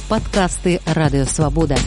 Подкасты «Радио Свобода».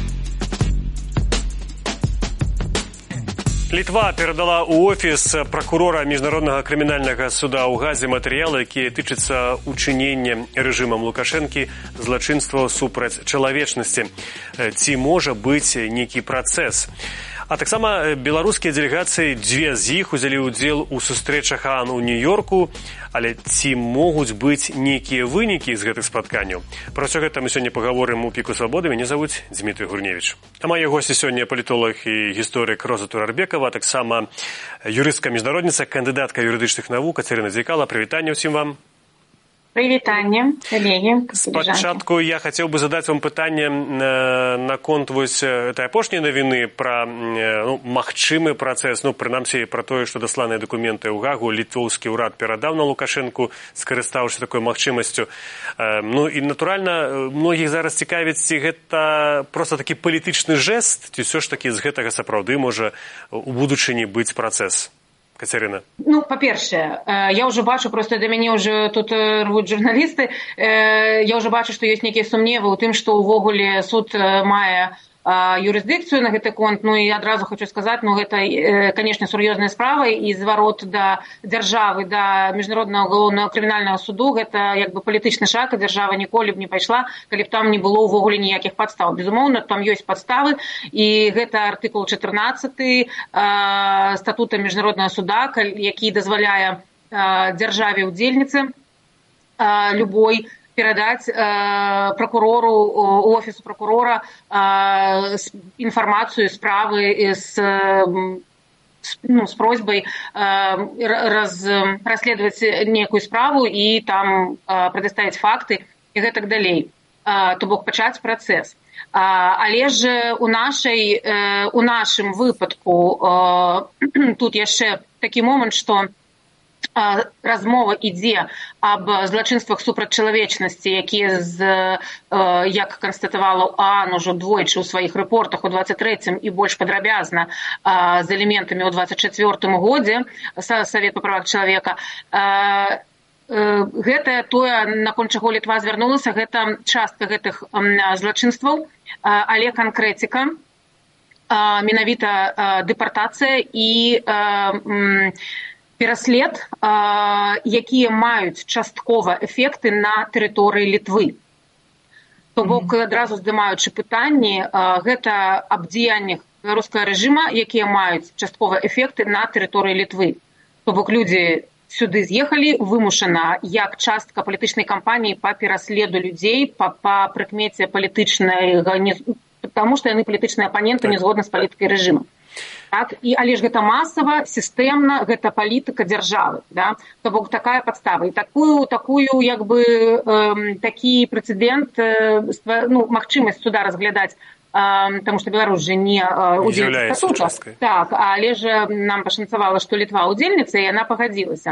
Літва перадала ў офіс пракурора міжнароднага крымінальнага суда ў Газе матэрыялы, якія тычацца учынення рэжымам Лукашэнкі злачынстваў супраць чалавечнасці. Ці можа быць нейкі працэс? А таксама беларускія дэлегацыі, дзве з іх узялі ўдзел у сустрэчах ААН у Нью-Йорку, але ці могуць быць нейкія вынікі з гэтых спатканняў? Пра ўсё гэта мы сёння паговорым у Піку Свабоды. Мяне завуць Дмітрий Гурневіч. А мае госці сёння палітолог і гісторык Роза Турарбекова, а таксама юрыстка-міжнародніца, кандыдатка юрыдычных навук Кацярына Дзейкала. Прывітанне ўсім вам. Привітанне, коллеги. Спачатку я хацеў бы задаць вам пытанне наконт вось этой апошняй навіны пра магчымы працэс, прынамсі пра тое, што дасланыя дакументы ў Гагу літоўскі ўрад перадаў на Лукашэнку, скарыстаўшы такой магчымасцю. І натуральна, многіх зараз цікавіць, ці гэта проста такі палітычны жэст, ці ўсё ж такі з гэтага сапраўды можа у будучыні быць працэс. Кацярына. Па-першае, я ўжо бачу, проста да мяне ўжо тут рвуць журналісты, я ўжо бачу, што ёсць нейкія сумневы ў тым, што ўвогуле суд мае юрысдыкцыю на гэты конт. І адразу хочу сказаць, гэта, канешне, сур'ёзная справа, і зварот да дзяржавы, да міжнароднага уголовнага крымінальнага суду, гэта як бы палітычны шаг, а дзяржава ніколі б не пайшла, калі б там не было ўвогуле ніякіх падстаў. Безумоўна, там ёсць падставы, і гэта артыкул 14 статута міжнароднага суда, які дазваляе дзяржаве-удзельніцы любой передать прокурору, офису прокурора информацию, справы с просьбой расследовать некую справу и там предоставить факты и так далее. То бок пачаць працэс. Але ж у нашым выпадку тут яшчэ такі момант, што размова ідзе аб злачынствах супраць чалавечнасці, якія, як канстатавала ААН ужо двойчы ў сваіх рэпортах у 23-м і больш падрабязна з элементамі ў 24-м годзе Савет па правах чалавека. Гэта тое, наконт чаго Літва звярнулася, гэта частка гэтых злачынстваў, але канкрэтика, менавіта дэпартацыя і пераслед, якія маюць часткова эфекты на тэрыторыі Літвы. То бок, адразу здымаючы пытанні, гэта аб дзеяннях беларускага рэжыма, якія маюць часткова эфекты на тэрыторыі Літвы. То бок, людзі сюды з'ехалі вымушана як частка палітычнай кампаніі па пераследу людзей, па прыкмеце палітычнай, таму што яны палітычныя апаненты не згодны з палітыкай рэжыма. Так, але ж гэта масава, сістэмна, гэта палітыка дзяржавы, да? То бок такая падстава. І такую як бы такі прэцэдэнт, магчымасць суда разглядаць, таму што Беларусь жа не удзельніца статута. Так, але ж нам пашанцавала, што Літва удзельніца, і яна пагадзілася.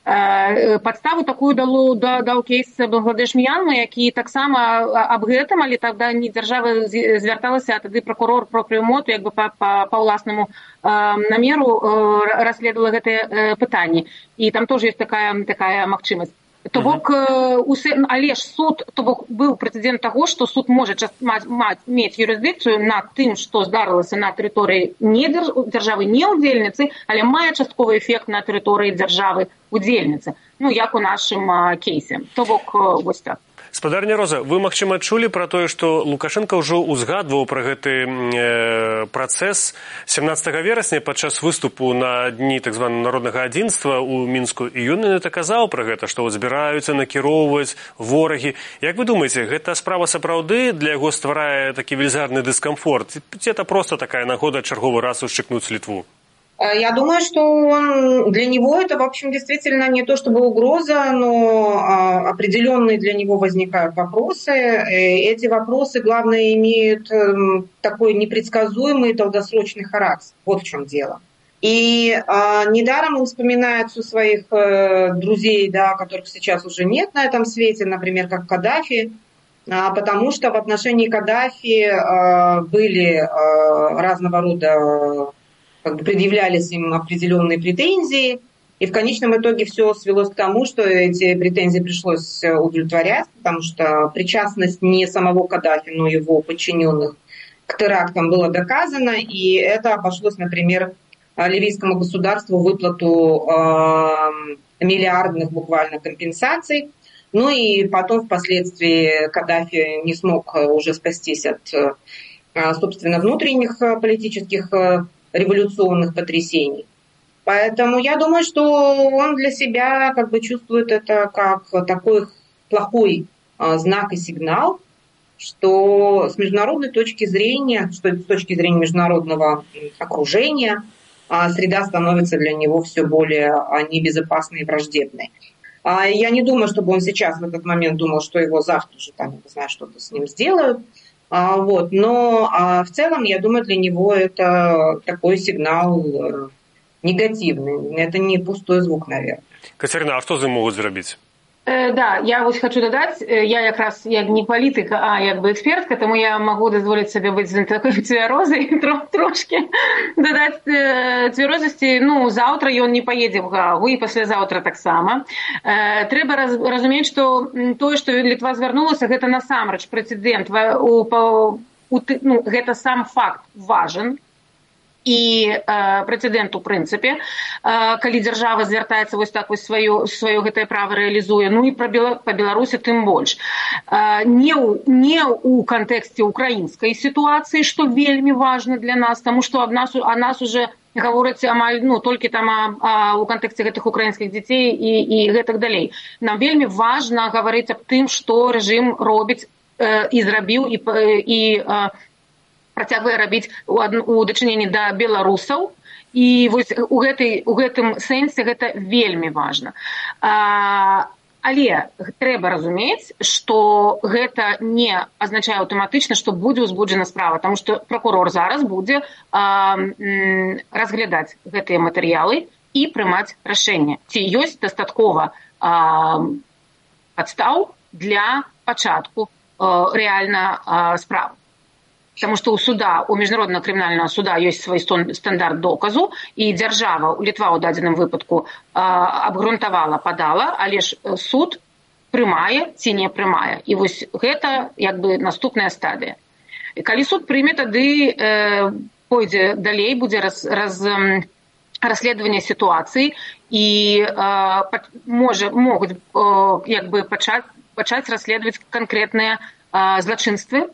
Падставу такую даў кейс Бангладеш-Мьянмы, які таксама аб гэтым, але тогда не дзяржава звярталася, а тады прокурор про прымоту, як бы па ўласнаму намеру расследавала гэтыя пытанні. І там тоже ёсць такая магчымасць. То бок, але ж суд, то бок, быў прэцэдэнт таго, што суд можа мець юрысдыкцыю над тым, што здарылася на тэрыторыі дзяржавы не удзельніцы, але мае частковы эфект на тэрыторыі дзяржавы удзельніцы. Як у нашым кейсе. То бок, вось так. Спадарня Роза, вы, магчыма, чулі пра тое, што Лукашенко ўжо ўзгадваў пра гэты працэс 17 верасня падчас выступу на дні так званага народнага адзінства ў Мінску, і ён нават казаў пра гэта, што збіраюцца накіроўваць ворагі. Як вы думаеце, гэта справа сапраўды для яго стварае такі велізарны дыскамфорт? Ці это проста такая нагода чарговы раз ушчыкнуць Літву? Я думаю, что для него это, в общем, действительно не то чтобы угроза, но определенные для него возникают вопросы. Эти вопросы, главное, имеют такой непредсказуемый долгосрочный характер. Вот в чем дело. И недаром он вспоминает у своих друзей, да, которых сейчас уже нет на этом свете, например, как Каддафи, потому что в отношении Каддафи были разного рода, предъявлялись им определенные претензии, И в конечном итоге все свелось к тому, что эти претензии пришлось удовлетворять, потому что причастность не самого Каддафи, но его подчиненных к терактам была доказана, и это обошлось, например, ливийскому государству выплату миллиардных буквально компенсаций. Ну и потом впоследствии Каддафи не смог уже спастись от, собственно, внутренних политических революционных потрясений. Поэтому я думаю, что он для себя как бы чувствует это как такой плохой знак и сигнал, что с международной точки зрения, что с точки зрения международного окружения, среда становится для него все более небезопасной и враждебной. Я не думаю, чтобы он сейчас в этот момент думал, что его завтра же там, не знаю, что-то с ним сделают. Вот. Но в целом, я думаю, для него это такой сигнал негативный. Это не пустой звук, наверное. Катерина, а что з ним можуть зробити? Да, я вось хочу дадаць, я якраз як не палітык, а як бы экспертка, таму я магу дазволіць сабе быць такой цвярозай трошкі дадаць цвярозасці. Ну, заўтра ён не паедзе в Гаагу і паслязаўтра таксама. Трэба разумець, што тое, што Літва звярнулася, гэта насамрэч прэцэдэнт, гэта сам факт важен. І прэцэдэнт, у прынцыпе, калі дзяржава звяртаецца вось так вось сваё гэтае права рэалізуе. Ну і па Беларусі тым больш. Не ў кантэксце украінскай сітуацыі, што вельмі важна для нас, таму што о нас уже гавораць амаль толькі там у кантэксце гэтых украінскіх дзяцей і гэтак далей. Нам вельмі важна гаварыць аб тым, што рэжым робіць і зрабіў і працягвае рабіць у дачыненні да беларусаў. І вось у гэтым сэнсе гэта вельмі важна. Але трэба разумець, што гэта не азначае аўтаматычна, што будзе ўзбуджана справа, таму што пракурор зараз будзе разглядаць гэтыя матэрыялы і прымаць рашэнне, ці ёсць дастаткова падстаў для пачатку рэальна справы. Таму што у міжнароднага крымінальнага суда ёсць свой стандарт доказу, і дзяржава, Літва ў дадзеным выпадку абгрунтавала, падала, але ж суд прымае ці не прымае. І вось гэта як бы наступная стадыя. І калі суд прыме, тады пойдзе далей, будзе расследаванне сітуацыі, і могуць як бы пачаць расследаваць канкрэтныя злачынствы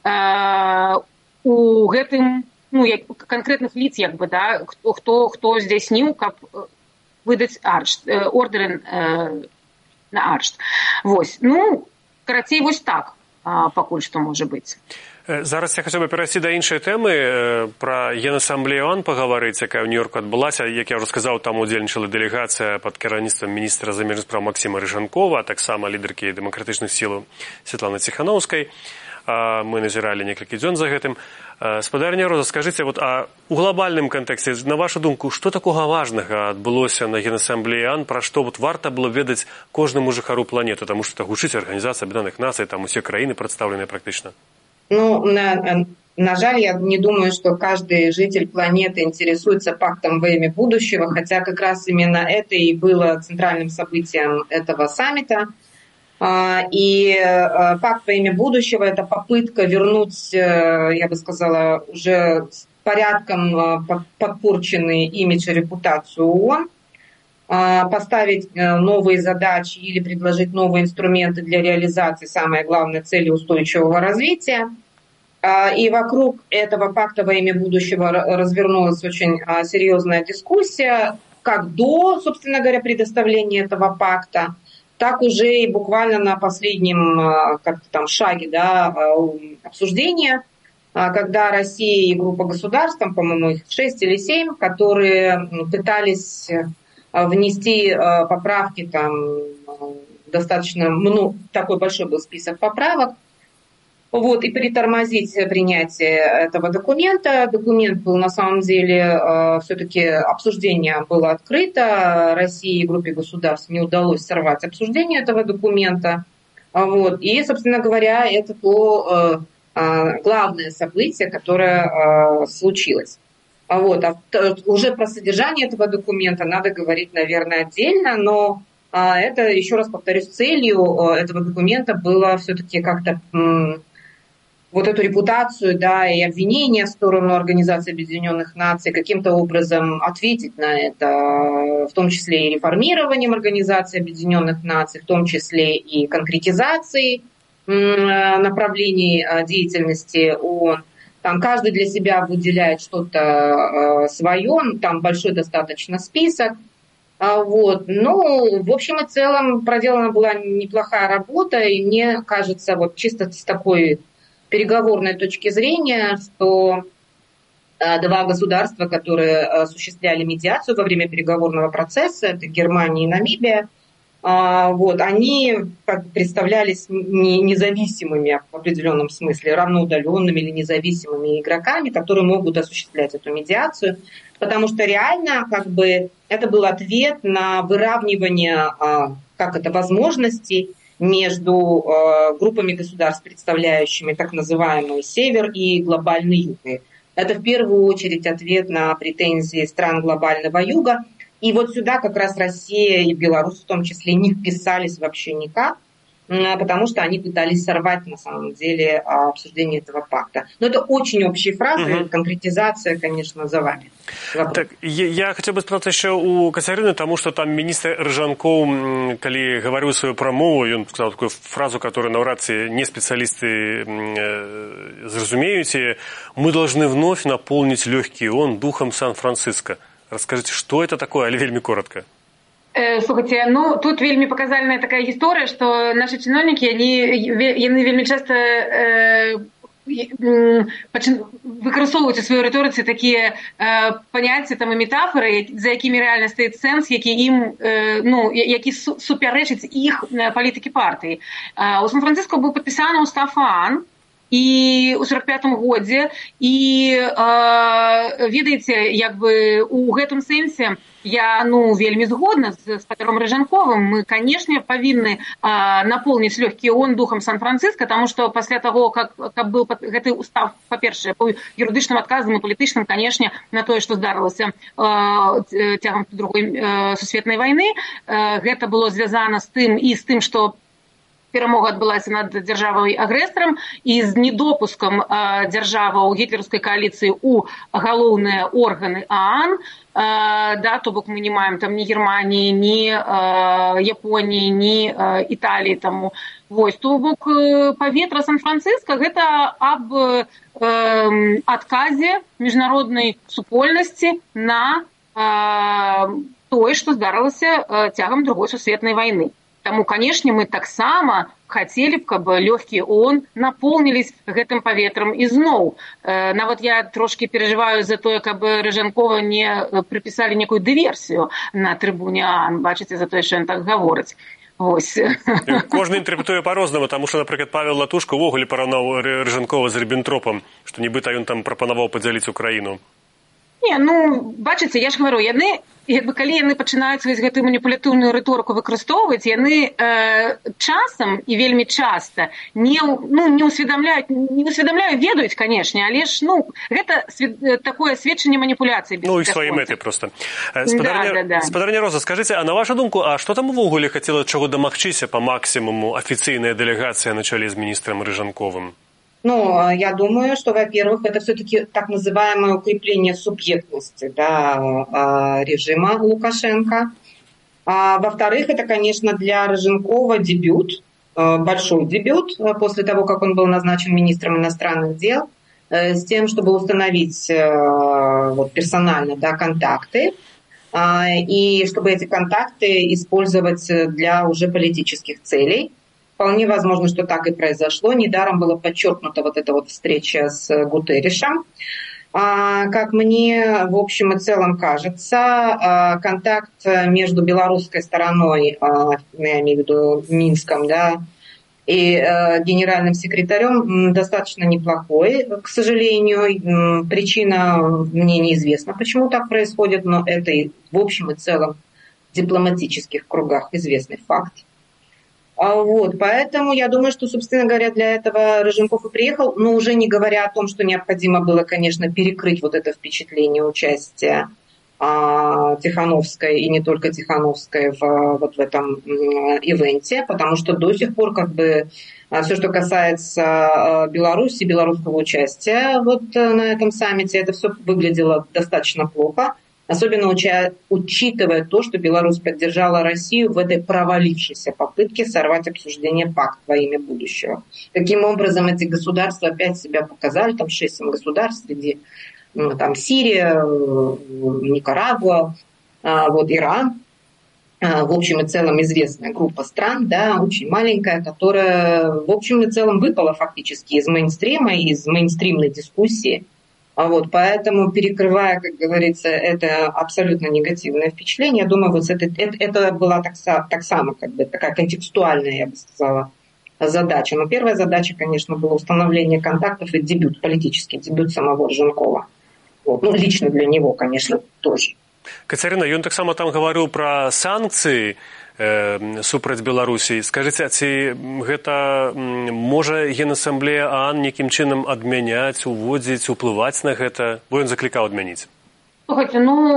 у гэтым, канкрэтных лиц, як бы, да, хто здзяйсніў, каб выдаць ордеры на аршт. Вось. Карацей, вось так пакуль што можа быць. Зараз я хацеў бы перайсці да іншай тэмы, пра Генасамблею ООН пагаварыць, якая ў Нью-Йорку адбылася. Як я ўжо сказаў, там удзельнічала дэлегацыя пад кіраўніцтвам міністра замежных спраў Максіма Рыжанкова, а таксама лідаркі дэмакратычных сілаў Святланы Ціханаўскай. Мы назіралі некалькі дзён за гэтым. Спадарня Роза, скажыце, у глобальным кантэксце, на вашу думку, што такога важнага адбылося на Генасамблеі ООН, пра што варта было ведаць кожнаму жыхару планеты, таму што гучыць Арганізацыя Аб'яднаных Нацый, там усе краіны прадстаўленыя практычна? На жаль, я не думаю, что каждый житель планеты интересуется пактом во имя будущего, хотя как раз именно это и было центральным событием этого саммита. И пакт во имя будущего – это попытка вернуть, я бы сказала, уже порядком подпорченный имидж и репутацию ООН, поставить новые задачи или предложить новые инструменты для реализации самой главной цели устойчивого развития. И вокруг этого пакта во имя будущего развернулась очень серьезная дискуссия, как до, собственно говоря, предоставления этого пакта, так уже и буквально на последнем шаге, да, обсуждения, когда Россия и группа государств, там, по-моему, их 6 или 7, которые пытались внести поправки, там достаточно, такой большой был список поправок, и притормозить принятие этого документа. Документ был на самом деле, все-таки обсуждение было открыто. России и группе государств не удалось сорвать обсуждение этого документа. И, собственно говоря, это то главное событие, которое случилось. Вот. Уже про содержание этого документа надо говорить, наверное, отдельно, но это, еще раз повторюсь, целью этого документа было все-таки как-то вот эту репутацию, да, и обвинения в сторону Организации Объединенных Наций каким-то образом ответить на это, в том числе и реформированием Организации Объединенных Наций, в том числе и конкретизацией направлений деятельности ООН. Там каждый для себя выделяет что-то свое, там большой достаточно список. Вот. Ну, в общем и целом проделана была неплохая работа, и мне кажется, вот чисто с такой переговорной точки зрения, что два государства, которые осуществляли медиацию во время переговорного процесса, это Германия и Намибия, вот, они представлялись независимыми в определенном смысле, равноудаленными или независимыми игроками, которые могут осуществлять эту медиацию, потому что реально как бы это был ответ на выравнивание возможностей между группами государств, представляющими так называемый Север и глобальный Юг. Это в первую очередь ответ на претензии стран глобального Юга. И вот сюда как раз Россия и Беларусь в том числе не вписались вообще никак, потому что они пытались сорвать на самом деле обсуждение этого пакта. Но это очень общие фразы, конкретизация, конечно, за вами. Так, я хотел бы спросить еще у Кацярыны, потому что там министр Рыжанков, когда говорил свою промову, он сказал такую фразу, которую навряд не специалисты зразумеют: «Мы должны вновь наполнить легкий ООН духом Сан-Франциско». Расскажите, что это такое, але вельми коротко. Слухайте, ну тут вельми показальная такая гісторыя, што нашы чыноўнікі яны вельмі часта выкарыстоўваюць у сваёй рыторыцы такія паняцці там і метафоры, за якімі рэальна стаіць сэнс, які супярэчыць іх палітыкі партыі. У Сан-Франциско быў падпісаны устав ООН і ў 45-м годзе, і ведаеце, як бы у гэтым сэнсе я вельмі згодна з Петром Рыжанковым. Мы, конечно, павінны наполніць лёгкі ООН духам Сан-Франциско, тому што пасля таго, как быў гэты устав, па-першае, быў юрыдычным адказам і палітычным, конечно, на тое, што здарылася цягам другой сусветнай вайны. Гэта было звязана з тым, што перамога адбылася над дзяржавай-агрэсарам і з недопускам дзяржаваў гітлераўскай кааліцыі ў галоўныя органы ООН. Да, то бок мы не маем там ні Германії, ні Японіі, ні Італіі. Таму вось, то бок паветра Сан-Франциско гэта аб адказе міжнароднай супольнасці на тое, што здарылася цягам другой сусветнай вайны. Таму, канешне, мы таксама хацелі б, каб лёгкія ООН напоўнілись гэтым паветрам ізноў. Нават я трошкі перажываю за тое, каб Рыжанкова не прыпісалі некую дыверсію на трыбуне ООН. Бачыце, за тое, што ён так гаворыць. Вось. Кожны інтэрпрэтуе па-рознаму, таму што, напрыклад, Павел Латушка ўвогуле параўнаў Рыжанкова з Ріббентропам, што нібыта ён там прапанаваў падзяліць Украіну. Не, бачыце, я ж гавару, калі яны пачынаюць гэтую маніпулятыўную рыторыку выкарыстоўваць, яны часам і вельмі часта не усведамляюць, ведаюць, канешне, але ж, гэта такое сведчанне маніпуляцыі. І свае мэты проста. Спадарня Роза, скажыце, а на вашу думку, а што там увогуле хацела чаго дамагчыся па максімуму афіцыйная делегацыя на чале з міністрам Рыжанковым? Я думаю, что, во-первых, это все-таки так называемое укрепление субъектности режима Лукашенко. А во-вторых, это, конечно, для Рыжанкова дебют, большой дебют, после того, как он был назначен министром иностранных дел, с тем, чтобы установить персонально контакты, и чтобы эти контакты использовать для уже политических целей. Вполне возможно, что так и произошло. Недаром была подчеркнута эта встреча с Гутерришем. Как мне, в общем и целом, кажется, контакт между белорусской стороной, я имею в виду Минском, и генеральным секретарем достаточно неплохой, к сожалению. Причина мне неизвестна, почему так происходит, но это в общем и целом в дипломатических кругах известный факт. Вот, поэтому я думаю, что, собственно говоря, для этого Рыженков и приехал, но уже не говоря о том, что необходимо было, конечно, перекрыть вот это впечатление участия Тихановской и не только Тихановской вот в этом ивенте, потому что до сих пор как бы все, что касается Беларуси, белорусского участия вот на этом саммите, это все выглядело достаточно плохо, особенно учитывая то, что Беларусь поддержала Россию в этой провалившейся попытке сорвать обсуждение пакта во имя будущего. Таким образом, эти государства опять себя показали, там 6 государств, среди там Сирия, Никарагуа, вот Иран, в общем и целом известная группа стран, да, очень маленькая, которая в общем и целом выпала фактически из мейнстрима, из мейнстримной дискуссии. Вот, поэтому, перекрывая, как говорится, это абсолютно негативное впечатление, я думаю, вот это была так само, как бы такая контекстуальная, я бы сказала, задача. Но первая задача, конечно, была установление контактов и дебют, политический дебют самого Рыженкова. Вот. Ну, лично для него, конечно, тоже. Кацярына, ён таксама там гаварыў пра санкцыі супраць Беларусі. Скажыце, ці гэта можа Генасамблея ААН нейкім чынам адмяняць, уводзіць, уплываць на гэта? Бо ён заклікаў адмяніць. Слухайте,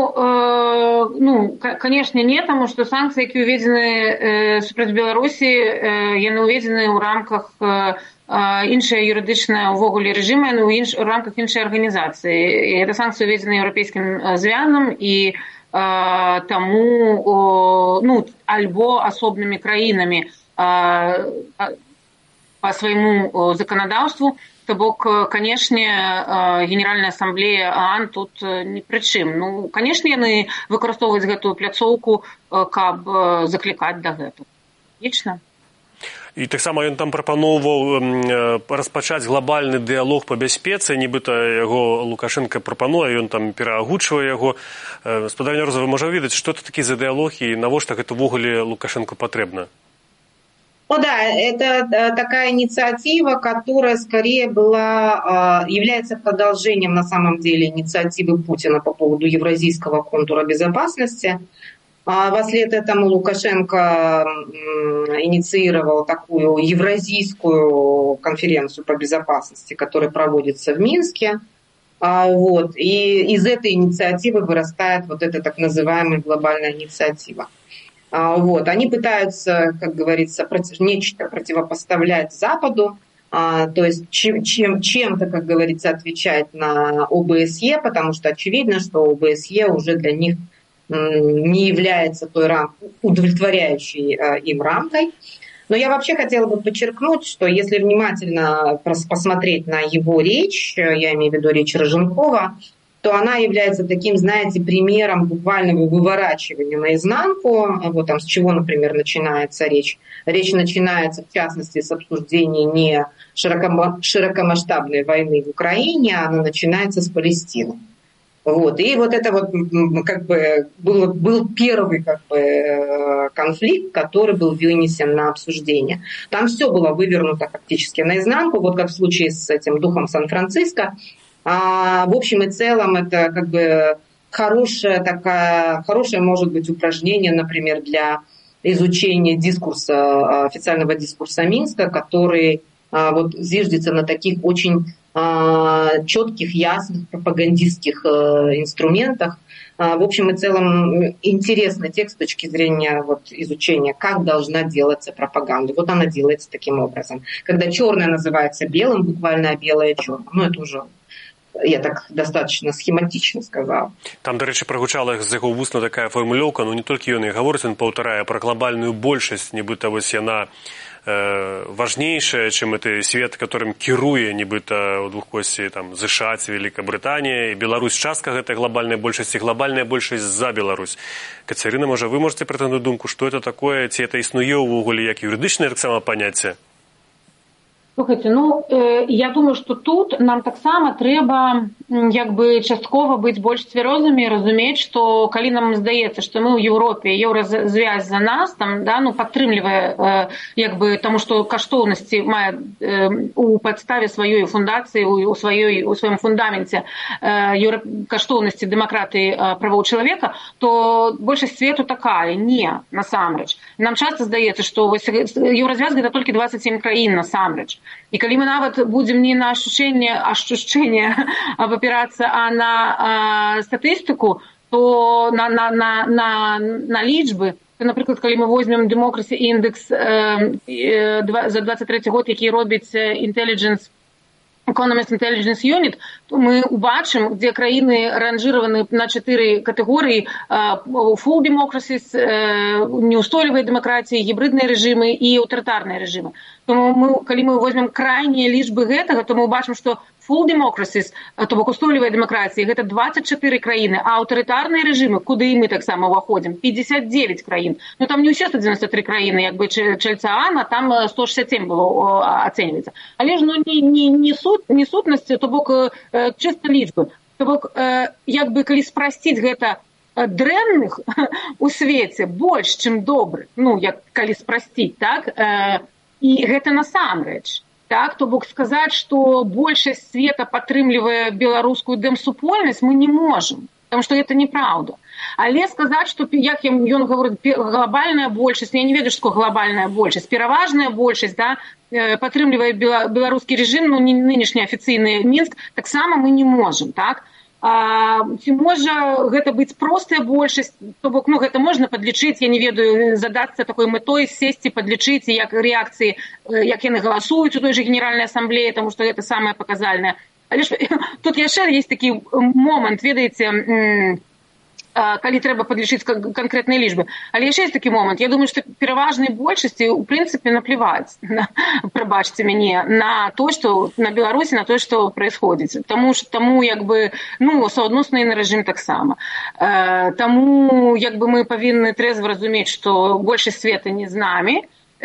конечно, нет, потому что санкции, которые уведены супраць Беларусі, яны уведены ў рамках іншая юрыдычная увогуле рэжыма, у рамках іншай арганізацыі. І гэта санкцыі уведзены еўрапейскім звянам і таму альбо асобнымі краінамі по свайму заканадаўству. То бок, канешне, Генеральная ассамблея ААН тут ні пры чым. Ну, канешне, яны выкарыстоўваюць гэтую пляцоўку, каб заклікаць да гэтага. Лічна. І таксама ён там прапаноўваў распачаць глобальны дыялог па бяспецы, нібыта яго Лукашенко прапануе, ён там пераагучвае яго. Спадарня Роза, вы можа ведаць, што это такі за дыялог і навошта гэта ўвогуле Лукашенко патрэбна? Ну да, это такая инициатива, которая скорее является продолжением на самом деле инициативы Путина по поводу Евразийского контура безопасности. Вслед этому Лукашенко инициировал такую Евразийскую конференцию по безопасности, которая проводится в Минске. Вот. И из этой инициативы вырастает вот эта так называемая глобальная инициатива. Вот. Они пытаются, как говорится, нечто противопоставлять Западу, то есть чем-то, как говорится, отвечать на ОБСЕ, потому что очевидно, что ОБСЕ уже для них не является той удовлетворяющей им рамкой. Но я вообще хотела бы подчеркнуть, что если внимательно посмотреть на его речь, я имею в виду речь Рыженкова, то она является таким, знаете, примером буквального выворачивания наизнанку. Вот там с чего, например, начинается речь. Речь начинается, в частности, с обсуждения не широкомасштабной войны в Украине, а она начинается с Палестины. Вот. И вот это вот как бы был первый как бы конфликт, который был вынесен на обсуждение. Там все было вывернуто фактически наизнанку, вот как в случае с этим духом Сан-Франциско. В общем и целом это как бы хорошее, может быть, упражнение, например, для изучения дискурса, официального дискурса Минска, который вот зиждется на таких очень четких, ясных пропагандистских инструментах. В общем и целом интересный текст с точки зрения вот, изучения, как должна делаться пропаганда. Вот она делается таким образом. Когда черное называется белым, буквально, а белое черным. Ну, это уже... Я так достаточно схематично сказала. Там, до речі, прогучала з його вусна така формулёўка, ну не толькі ён і гаворыць, ён паўтарае пра глобальную большасць, нібыта вось яна важнейшая, чым гэты свет, которым кіруе нібыта ў двухкосці там ЗША, Великабрытанія, і Беларусь частка гэтай глобальнай большасці, глобальная большасць за Беларусь. Кацярына, можа, вы можете претендовать думку, што это такое, ці это існуе ўвогуле як юрыдычнае таксама паняцце? Слухайте, я думаю, што тут нам таксама трэба часткова быць больш цвярозымі і разумець, што калі нам здаецца, што мы ў Еўропе, еўразвязь за нас, падтрымлівае таму, што каштоўнасці мае у падставе сваёй фундацыі, у сваім фундаменце каштоўнасці дэмакратыі правоў чалавека, то большасць свету такая. Не, насамрэч. Нам часта здаецца, што еўразвязь гэта толькі 27 краін насамрэч. І калі мы нават будзем не на ашчушчэнне абапірацца, а на статыстыку, то на лічбы, то, напрыклад, калі мы возьмем Democracy Index за 23 год, які робіць Economist Intelligence Unit, то мы убачым, дзе краіны ранжыраваны на 4 катэгорыі: full democracies, неустойлівыя дэмакратыі, гібридныя рэжымы і аўтарытарныя рэжымы. Тому калі мы возьмем крайнія лічбы гэтага, то мы убачым, што full democracies, то бок устойлівыя дэмакратыі, гэта 24 краіны, а аўтарытарныя рэжымы, куды і мы таксама ўваходзім, 59 краін. Там не ўсе 193 краіны, чальца Ана, там 167 было ацэньваецца. Але ж не сутнасці, то бок чыста лічбы. То бок, калі спрасціць гэта дрэнных у свеце больш, чым добрых, калі спрасціць, так, і гэта насамрэч. Так, то бок сказаць, што большасць света падтрымлівае беларускую дэмсупольнасць, мы не можам, потому што гэта неправда. Але сказаць, што, як ён гаворыць, глобальная большасць, я не ведаю, што глобальная большасць, пераважная большасць, падтрымлівае беларускі рэжым, нынешні афіцыйны Мінск, таксама мы не можам, так? Ці можа гэта быць простая большасць, то бок, гэта можна падлічыць, я не ведаю, задацца такой мэтой, сесці, падлічыць, як рэакцыі, як яны галасуюць у той же Генеральнай асамблеі, таму што гэта самае паказальнае. Але ж тут яшчэ ёсць такі момант, ведаеце, калі трэба падлічыць канкрэтныя лічбы. Але яшчэ ёсць такі момант. Я думаю, што пераважнай большасці, у прынцыпе, наплеваць, прабачце мяне, на то, што на Беларусі, на то, што происходит. Таму, суадносна і на рэжым таксама. Таму, мы павінны трэзва разумець, што большасць света не з намі,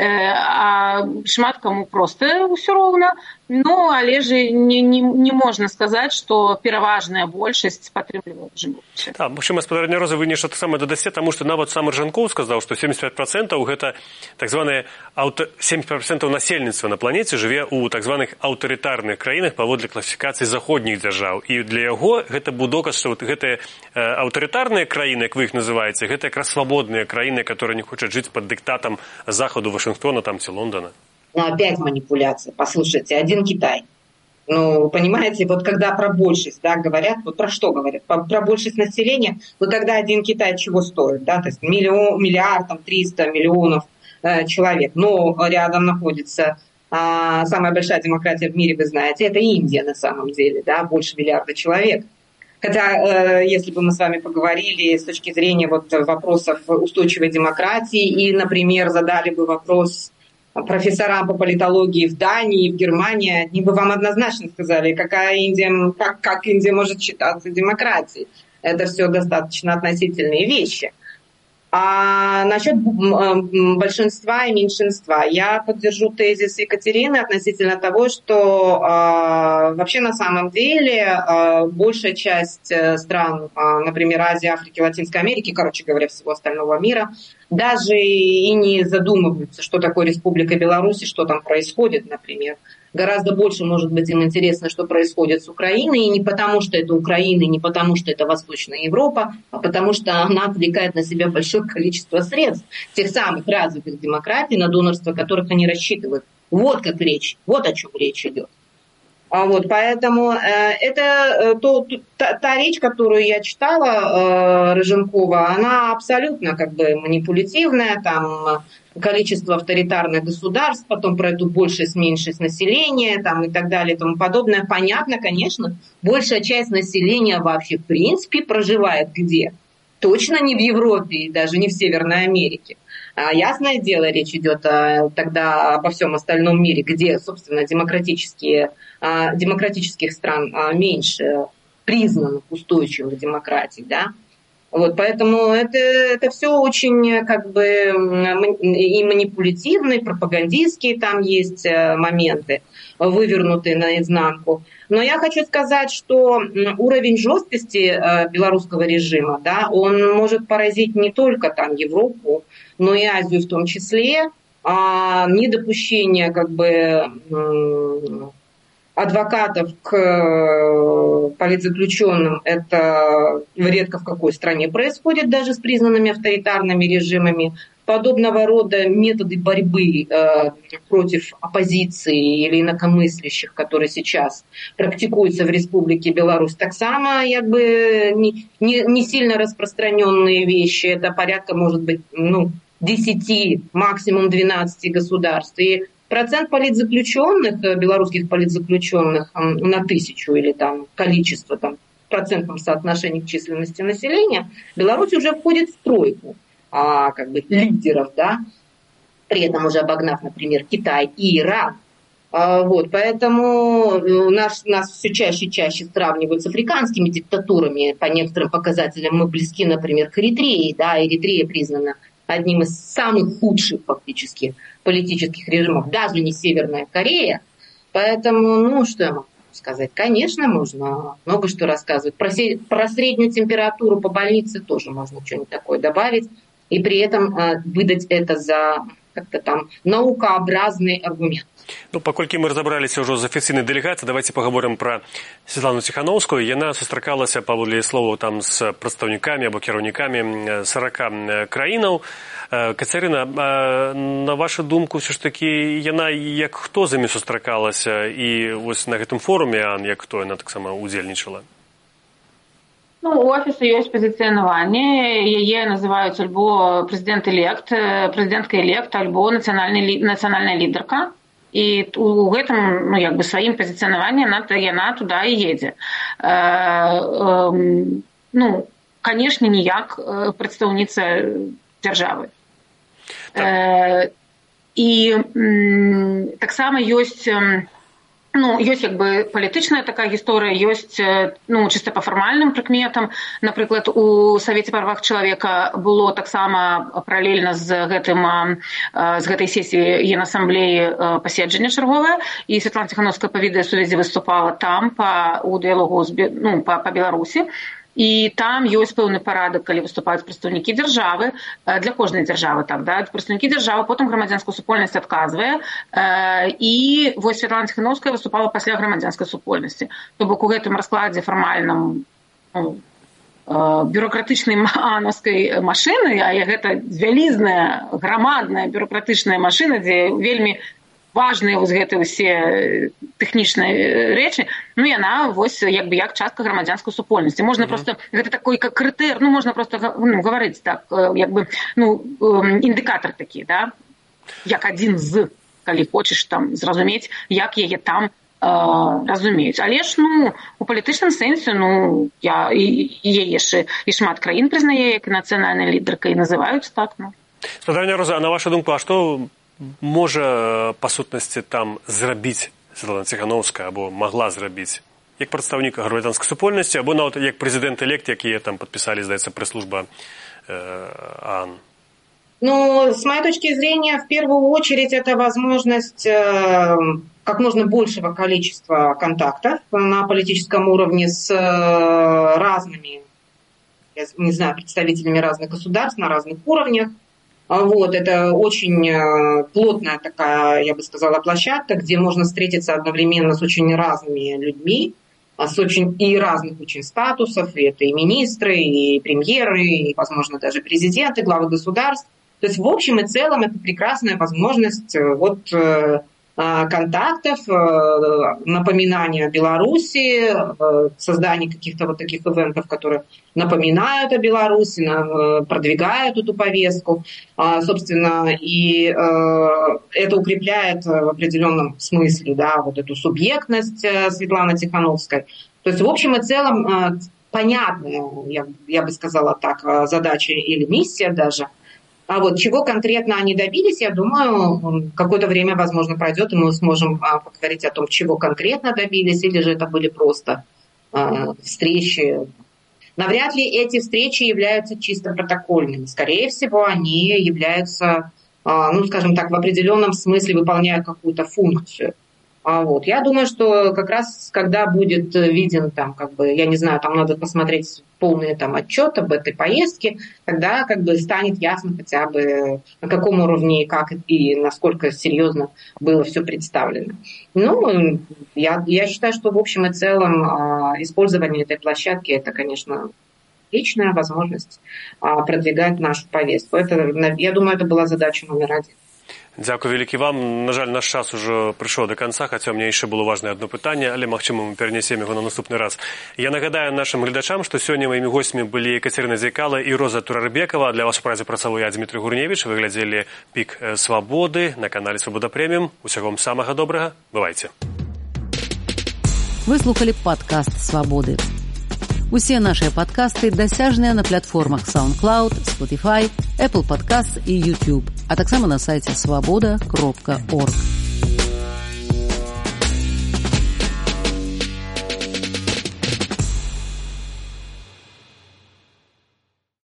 а шмат каму проста ўсё роўна. Але ж не можна сказаць, што пераважная большасць падтрымлівае рэжым. Так, магчыма, спадарня Роза, вы нешта таксама дадасце, таму што нават сам Ржанкоў сказаў, што 75% гэта так званыя 70% насельніцтва на планеце жыве ў так званых аўтарытарных краінах паводле класіфікацыі заходніх дзяржаў. І для яго гэта быў доказ, што гэтыя аўтарытарныя краіны, як вы іх называеце, гэта якраз свабодныя краіны, которые не хочуць жыць пад дыктатам Захаду, Вашингтона ці Лондона. Опять манипуляция. Послушайте, один Китай. Понимаете, когда про большесть, говорят, про что говорят? Про большесть населения, тогда один Китай чего стоит, то есть миллиард, 300 миллионов человек. Но рядом находится самая большая демократия в мире, вы знаете, это Индия на самом деле, больше миллиарда человек. Хотя, если бы мы с вами поговорили с точки зрения вопросов устойчивой демократии и, например, задали бы вопрос профессорам по политологии в Дании, в Германии, они бы вам однозначно сказали, как Индия может считаться демократией. Это все достаточно относительные вещи. А насчет большинства и меньшинства, я поддержу тезис Екатерины относительно того, что вообще на самом деле большая часть стран, например, Азии, Африки, Латинской Америки, короче говоря, всего остального мира, даже и не задумываются, что такое Республика Беларусь и что там происходит, например. Гораздо больше, может быть, им интересно, что происходит с Украиной, и не потому, что это Украина, и не потому, что это Восточная Европа, а потому, что она отвлекает на себя большое количество средств, тех самых развитых демократий, на донорство которых они рассчитывают. Вот как речь, вот о чем речь идет. Поэтому это та речь, которую я читала Рыженкова, она абсолютно манипулятивная, там количество авторитарных государств, потом про эту большесть-меньшесть населения там, и так далее и тому подобное. Понятно, конечно, большая часть населения вообще в принципе проживает где? Точно не в Европе и даже не в Северной Америке. Ясное дело, речь идет тогда обо всем остальном мире, где, собственно, демократических стран меньше признанных устойчивых демократий, Вот, поэтому это все очень как бы и манипулятивные, пропагандистские там есть моменты, вывернутые наизнанку. Но я хочу сказать, что уровень жесткости белорусского режима, да, он может поразить не только там Европу, но и Азию в том числе. А недопущение как бы адвокатов к политзаключенным, это редко в какой стране происходит, даже с признанными авторитарными режимами. Подобного рода методы борьбы против оппозиции или инакомыслящих, которые сейчас практикуются в Республике Беларусь, так само как бы не сильно распространенные вещи. Это порядка, может быть, 10, максимум 12 государств. И процент политзаключенных, белорусских политзаключенных на 1000 или там количество там, в процентном соотношении к численности населения, Беларусь уже входит в тройку как бы лидеров, да, при этом уже обогнав, например, Китай и Иран. Вот, поэтому нас все чаще и чаще сравнивают с африканскими диктатурами. По некоторым показателям мы близки, например, к Эритрее. Да, Эритрея признана одним из самых худших фактически политических режимов, даже не Северная Корея. Поэтому, что я могу сказать? Конечно, можно много что рассказывать. Про среднюю температуру по больнице тоже можно что-нибудь такое добавить. И при этом выдать это за как-то там наукообразный аргумент. Паколькі мы разабраліся ўжо з афіцыйнай дэлегацыяй, давайте паговорым пра Светлану Тихановскую. Яна сустракалася, паводле словаў, там з прадстаўнікамі або кіраўнікамі 40 краінаў. Кацярына, на вашу думку, все ж таки яна як хто з імі сустракалася, і вось на гэтым форуме як хто яна таксама удзельнічала? У офісу ёсць пазіцыянаванне, яе называюць альбо прэзідэнтка-элект, альбо нацыянальная лідарка. І у гэтым, як бы сваім пазіцыянаванні яна туда і едзе. Канешне, ніяк прадстаўніца дзяржавы. І таксама ёсць ёсць як бы палітычная такая гісторыя, ёсць чыста па фармальным прыкметам. Напрыклад, у Савеце па правах чалавека было таксама паралельна з гэтай сесіі генасамблеі паседжання чарговае, і Светлана Тихановская па відэасувязі выступала там у дыялогу па Беларусі. І там ёсць пэўны парадак, калі выступаюць прадстаўнікі дзяржавы, для кожнай дзяржавы, так, да, прадстаўнікі дзяржавы, потым грамадзянская супольнасць адказвае, і вось Светлана Тихановская выступала пасля грамадзянскай супольнасці. То бок у гэтым раскладзе фармальным бюрократычнай маанаўскай машыны, а гэта вялізная, грамадная бюрократычная машына, дзе вельмі важныя вось гэтыя ўсе тэхнічныя рэчы, яна вось як частка грамадзянскай супольнасці. Можна проста, гэта такой как крытэр, можна проста гаварыць так, як бы, індыкатар такі, да, як адзін з, калі хочаш там зразумець, як яе там разумеюць. Але ж, у палітычным сэнсе, яе яшчэ і шмат краін прызнае, як і нацыянальная лідарка, і называюць так, Спадарня Роза, а на вашу думку, а што можа, па сутнасці, там зрабіць Светлана Тихановская, або магла зрабіць, як прадстаўнік грамадзянскай супольнасці, або нават як прэзідэнт-элект, якія там падпісалі, здаецца, прэс-служба ААН? С моей точки зрения, в первую очередь, это возможность как можно большего количества контактов на политическом уровне с разными, я не знаю, представителями разных государств на разных уровнях. Вот, это очень плотная такая, я бы сказала, площадка, где можно встретиться одновременно с очень разными людьми, с очень и разных очень статусов, и это и министры, и премьеры, и, возможно, даже президенты, главы государств. То есть, в общем и целом, это прекрасная возможность контактов, напоминания о Беларуси, создания каких-то вот таких ивентов, которые напоминают о Беларуси, продвигают эту повестку. Собственно, и это укрепляет в определенном смысле, да, вот эту субъектность Светланы Тихановской. То есть, в общем и целом, понятная, я бы сказала так, задача или миссия даже. А вот чего конкретно они добились, я думаю, какое-то время, возможно, пройдет, и мы сможем поговорить о том, чего конкретно добились, или же это были просто встречи Навряд ли эти встречи являются чисто протокольными. Скорее всего, они являются, ну, скажем так, в определенном смысле выполняют какую-то функцию. Вот. Я думаю, что как раз когда будет виден, там, как бы, я не знаю, там надо посмотреть полный там отчет об этой поездке, тогда как бы станет ясно хотя бы на каком уровне, как и насколько серьезно было все представлено. Ну, я считаю, что в общем и целом использование этой площадки – это, конечно, отличная возможность продвигать нашу повестку. Это, я думаю, это была задача номер один. Дзякуй вялікі вам. На жаль, наш час ужо прыйшоў да канца, хаця ў мяне яшчэ было важнае адно пытанне, але, магчыма, мы перанясем яго на наступны раз. Я нагадаю нашым гледачам, што сёння маімі госцямі былі Екатерина Зайкала і Роза Турарбекова. Для вас у празе працаваў я, Дмітрый Гурневіч. Вы глядзелі «Пік свабоды» на канале «Свабода Прэміум». Усяго вам самага добрага. Бывайце. Вы слухали падкаст «Свабоды». Усе нашыя падкасты дасяжныя на платформах SoundCloud, Spotify, Apple Podcasts і YouTube, а таксама на сайце swaboda.org.